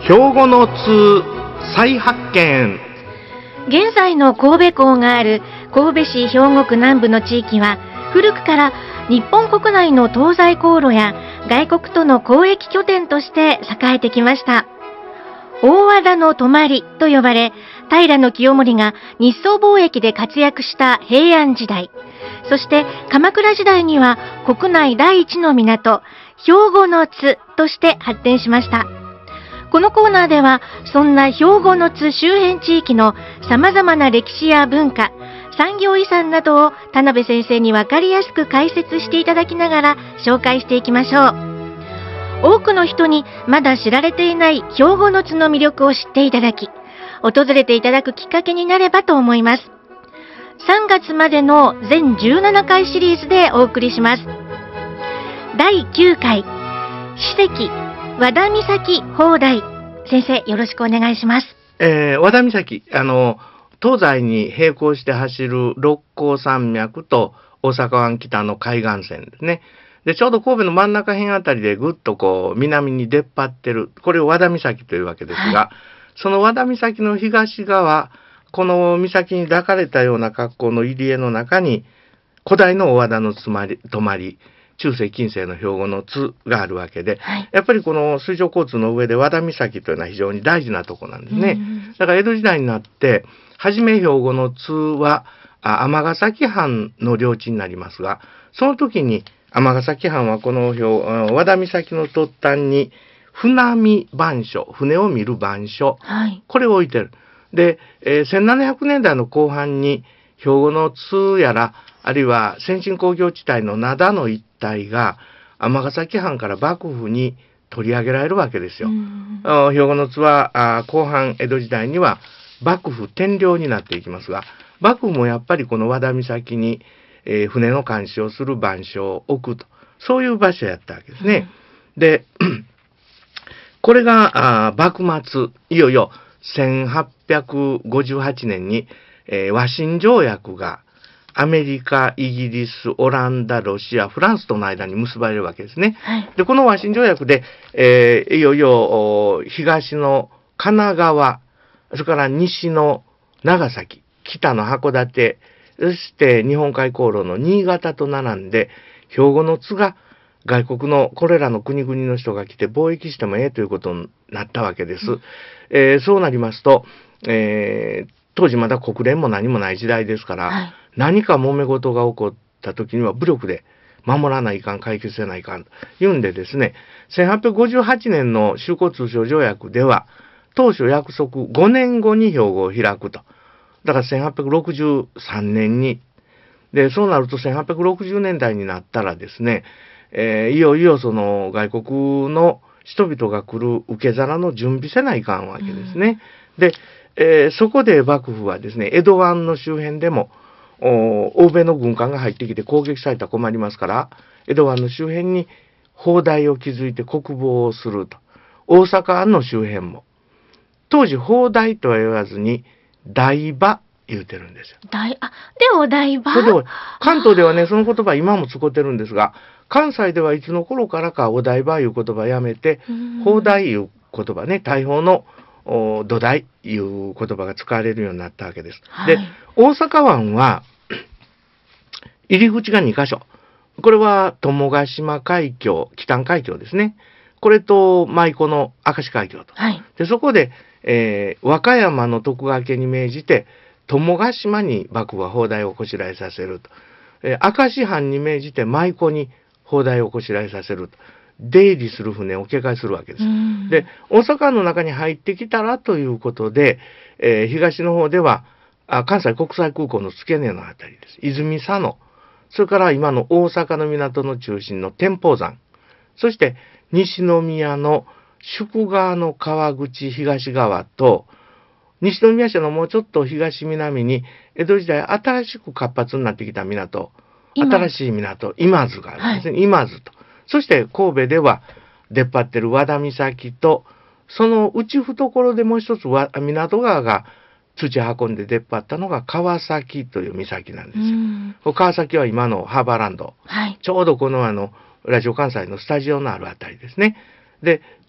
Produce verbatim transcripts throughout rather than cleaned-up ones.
兵庫の津再発見。 現在の神戸港がある神戸市兵庫区南部の地域は、古くから日本国内の東西航路や外国との交易拠点として栄えてきました。大和田の泊と呼ばれ、平清盛が日宋貿易で活躍した平安時代、そして鎌倉時代には国内第一の港、兵庫の津として発展しました。このコーナーでは、そんな兵庫の津周辺地域の様々な歴史や文化、産業遺産などを田辺先生に分かりやすく解説していただきながら紹介していきましょう。多くの人にまだ知られていない兵庫の津の魅力を知っていただき、訪れていただくきっかけになればと思います。さんがつまでの全じゅうななかいシリーズでお送りします。だいきゅうかい、史跡和田岬砲台。先生、よろしくお願いします。 えー、和田岬、あの東西に並行して走る六甲山脈と大阪湾北の海岸線ですね。でちょうど神戸の真ん中辺あたりでぐっとこう南に出っ張ってる、これを和田岬というわけですが、はい、その和田岬の東側、この岬に抱かれたような格好の入り江の中に古代の大和田のつまり泊まり、中世近世の兵庫の津があるわけで、はい、やっぱりこの水上交通の上で和田岬というのは非常に大事なとこなんですね。だから江戸時代になって初め兵庫の津は尼崎藩の領地になりますが、その時に尼崎藩はこの和田岬の突端に船見番所、船を見る番所、はい、これを置いてる。で、えー、せんななひゃくねんだいの後半に兵庫の津やら、あるいは先進工業地帯の灘の一帯が尼崎藩から幕府に取り上げられるわけですよ。兵庫の津は後半江戸時代には幕府天領になっていきますが、幕府もやっぱりこの和田岬に、えー、船の監視をする番所を置くと、そういう場所やったわけですね。うん、でこれが幕末、いよいよせんはっぴゃくごじゅうはちねんに、えー、和親条約がアメリカ、イギリス、オランダ、ロシア、フランスとの間に結ばれるわけですね。はい、で、この和親条約で、えー、いよいよ東の神奈川、それから西の長崎、北の函館、そして日本海航路の新潟と並んで、兵庫の津が外国のこれらの国々の人が来て貿易してもええということになったわけです。うん、えー、そうなりますと、えー、当時まだ国連も何もない時代ですから、はい、何か揉め事が起こった時には武力で守らないかん、解決せないかんというんでですね、せんはっぴゃくごじゅうはちねんの修好通商条約では、当初約束ごねんごに兵庫を開くと。だからせんはっぴゃくろくじゅうさんねんに。で、そうなるとせんはっぴゃくろくじゅうねんだいになったらですね、えー、いよいよその外国の人々が来る受け皿の準備せないかんわけですね。うん、で、えー、そこで幕府はですね、江戸湾の周辺でも、欧米の軍艦が入ってきて攻撃されたら困りますから、江戸湾の周辺に砲台を築いて国防をすると。大阪湾の周辺も。当時砲台とは言わずに台場言うてるんですよ。 台、あ、でお台場。 関東ではね、その言葉今も使ってるんですが、関西ではいつの頃からかお台場いう言葉やめて、砲台いう言葉ね、大砲の土台いう言葉が使われるようになったわけです。はい、で、大阪湾は入り口がにかしょ。これは友ヶ島海峡、北海峡ですね。これと舞妓の明石海峡と。はい、で、そこで、えー、和歌山の徳川家に命じて、友ヶ島に幕府は砲台をこしらえさせると。えー、明石藩に命じて舞妓に砲台をこしらえさせると。出入りする船を警戒するわけです。で、大阪の中に入ってきたらということで、えー、東の方ではあ関西国際空港の付け根のあたりです。泉佐野。それから今の大阪の港の中心の天保山。そして西宮の宿川の川口東側と、西宮市のもうちょっと東南に江戸時代新しく活発になってきた港、新しい港、今津があるんですね。はい、今津と。そして神戸では出っ張ってる和田岬と、その内懐でもう一つ港川が土運んで出っ張ったのが川崎という岬なんですよ。川崎は今のハーバーランド。はい、ちょうどこのあの、ラジオ関西のスタジオのあるあたりですね。で、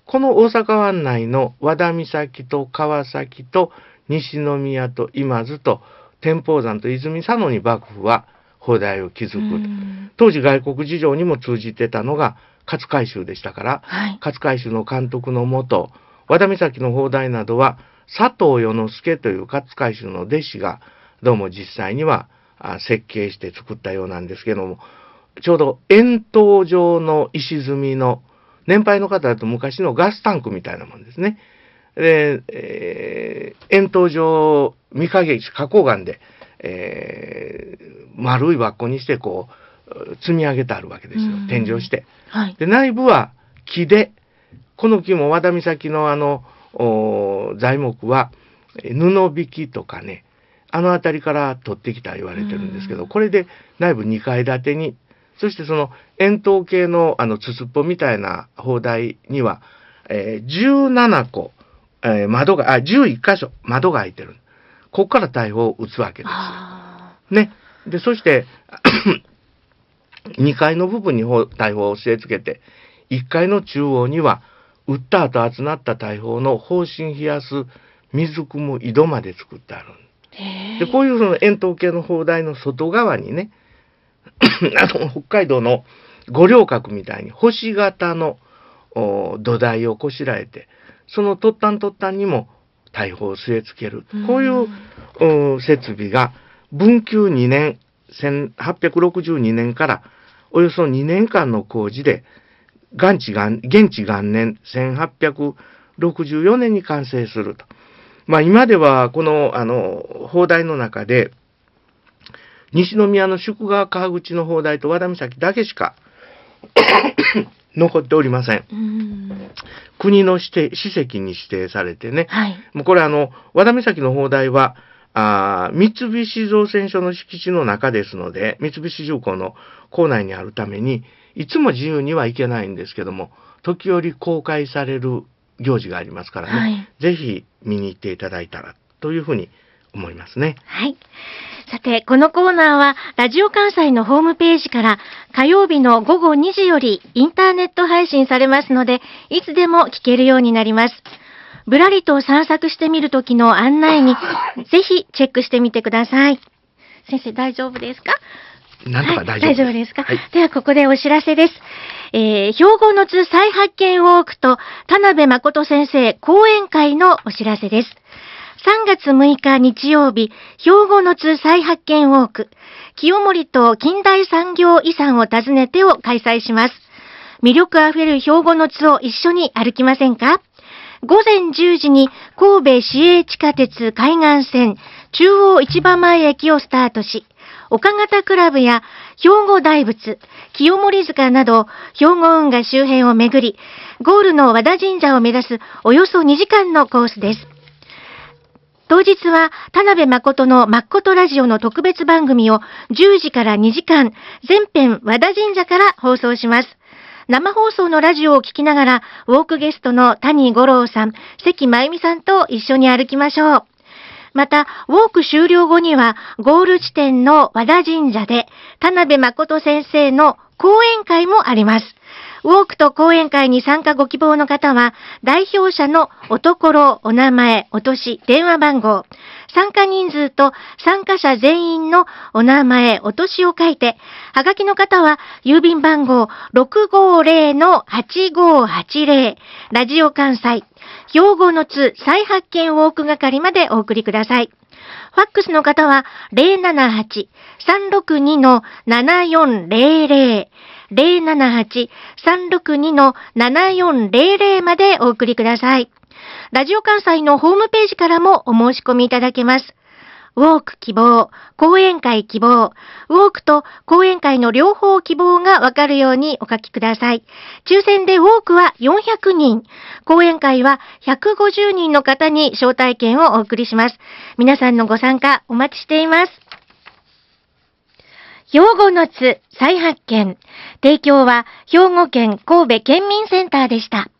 この大阪湾内の和田岬と川崎と西宮と今津と天保山と泉佐野に幕府は砲台を築く。当時外国事情にも通じてたのが勝海舟でしたから、はい、勝海舟の監督のもと、和田岬の砲台などは佐藤与之助という勝海舟の弟子がどうも実際には設計して作ったようなんですけども、ちょうど円筒状の石積みの、年配の方だと昔のガスタンクみたいなもんですね。で、えー、円筒状、御影石、花崗岩で、えー、丸い輪っこにしてこう、積み上げてあるわけですよ。天井して。はい、で、内部は木で、この木も和田岬のあの、材木は、布引きとかね、あの辺りから取ってきた言われてるんですけど、これで内部にかい建てに、そしてその円筒形のあの筒っぽみたいな砲台には、えー、じゅうななこ、えー、窓が、あ、じゅういっかしょ窓が開いてる。ここから大砲を撃つわけですよ。ね。で、そして、にかいの部分に大砲を据え付けて、いっかいの中央には、撃った後集まった大砲の砲身冷やす水汲む井戸まで作ってある。で、こういうその円筒形の砲台の外側にね、あの北海道の五稜郭みたいに星型の土台をこしらえて、その突端突端にも大砲を据え付ける。こういう設備が文久にねん、せんはっぴゃくろくじゅうにねんからおよそにねんかんの工事で、元治元年せんはっぴゃくろくじゅうよねんに完成すると。まあ今ではこのあの砲台の中で西宮の宿川川口の砲台と和田岬だけしか残っておりません。うん国の指定史跡に指定されてね。はい、もうこれあの和田岬の砲台はあ三菱造船所の敷地の中ですので、三菱重工の構内にあるためにいつも自由には行けないんですけども、時折公開される行事がありますからね、はい、ぜひ見に行っていただいたらというふうに思いますね。 はい。さて、このコーナーはラジオ関西のホームページから火曜日のごごにじよりインターネット配信されますので、いつでも聞けるようになります。ぶらりと散策してみるときの案内にぜひチェックしてみてください。先生大丈夫ですか？ なんとか大丈夫です。 はい、大丈夫ですか？ はい、 ではここでお知らせです。えー、兵庫の津再発見ウォークと田辺誠先生講演会のお知らせです。さんがつむいか日曜日、兵庫の津再発見ウォーク、清盛と近代産業遺産を訪ねてを開催します。魅力あふれる兵庫の津を一緒に歩きませんか？ごぜんじゅうじに神戸市営地下鉄海岸線中央市場前駅をスタートし、岡方クラブや兵庫大仏、清盛塚など兵庫運河周辺を巡り、ゴールの和田神社を目指すおよそにじかんのコースです。当日は田辺誠のまっことラジオの特別番組をじゅうじからにじかん全編和田神社から放送します。生放送のラジオを聞きながらウォークゲストの谷五郎さん、関真由美さんと一緒に歩きましょう。また、ウォーク終了後には、ゴール地点の和田神社で、田辺誠先生の講演会もあります。ウォークと講演会に参加ご希望の方は、代表者のおところ、お名前、お年、電話番号、参加人数と参加者全員のお名前、お年を書いて、はがきの方は、郵便番号 ろくごーぜろのはちごーはちぜろ、ラジオ関西、兵庫の津再発見ウォーク係までお送りください。ファックスの方は ゼロななはち さんろくに のななよんぜろぜろ ゼロななはち さんろくに のななよんぜろぜろまでお送りください。ラジオ関西のホームページからもお申し込みいただけます。ウォーク希望、講演会希望、ウォークと講演会の両方希望がわかるようにお書きください。抽選でウォークはよんひゃくにん、講演会はひゃくごじゅうにんの方に招待券をお送りします。皆さんのご参加お待ちしています。兵庫の津再発見。提供は兵庫県神戸県民センターでした。